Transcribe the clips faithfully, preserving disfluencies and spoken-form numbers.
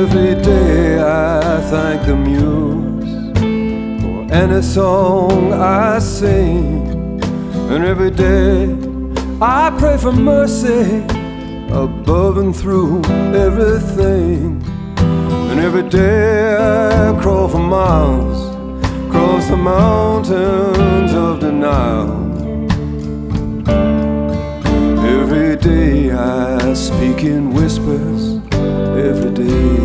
Every day I thank the muse for any song I sing, and every day I pray for mercy above and through everything. And every day I crawl for miles across the mountains of denial. Every day I speak in whispers, every day.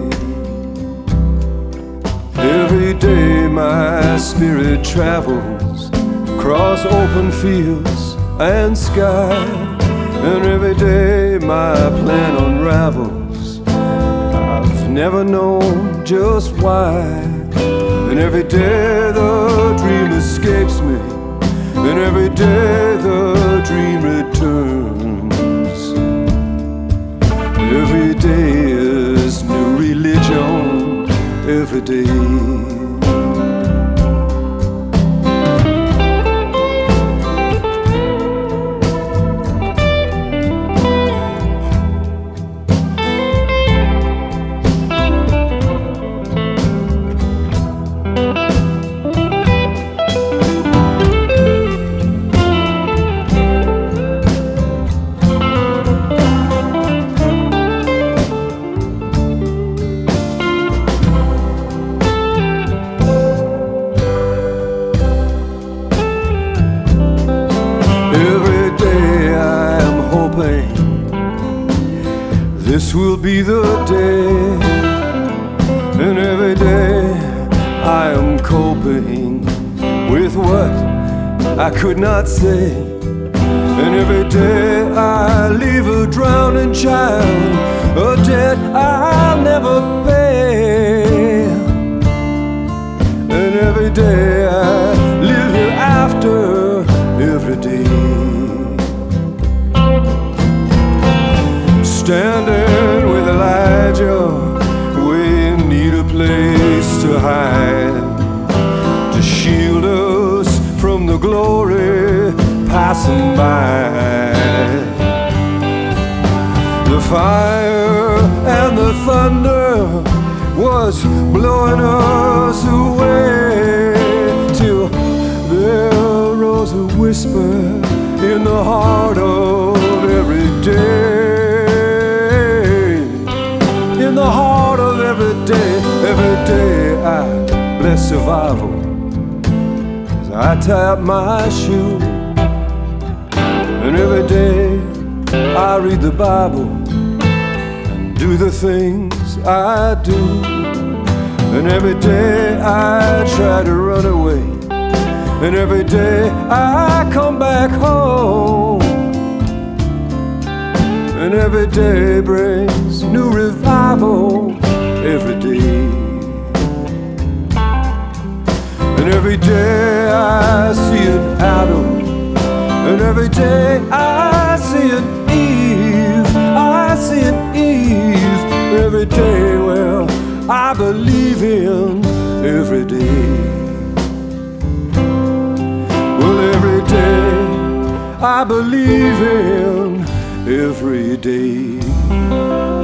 Every day my spirit travels across open fields and sky, and every day my plan unravels. I've never known just why. And every day the dream escapes me, and every day the dream returns. Every day is new religion, every day. This will be the day, and every day I am coping with what I could not say. And every day I leave a drowning child, a debt I'll never pay. And every day I live here after every day, standing with Elijah, we need a place to hide, to shield us from the glory passing by. The fire and the thunder was blowing us away, till there rose a whisper in the heart of every day. In the heart of every day, every day I bless survival as I tie up my shoe. And every day I read the Bible and do the things I do. And every day I try to run away, and every day I come back home. And every day brings new revival, every day. And every day I see an Adam, and every day I see an Eve. I see an Eve every day. Well, I believe in every day. Well, every day I believe in every day.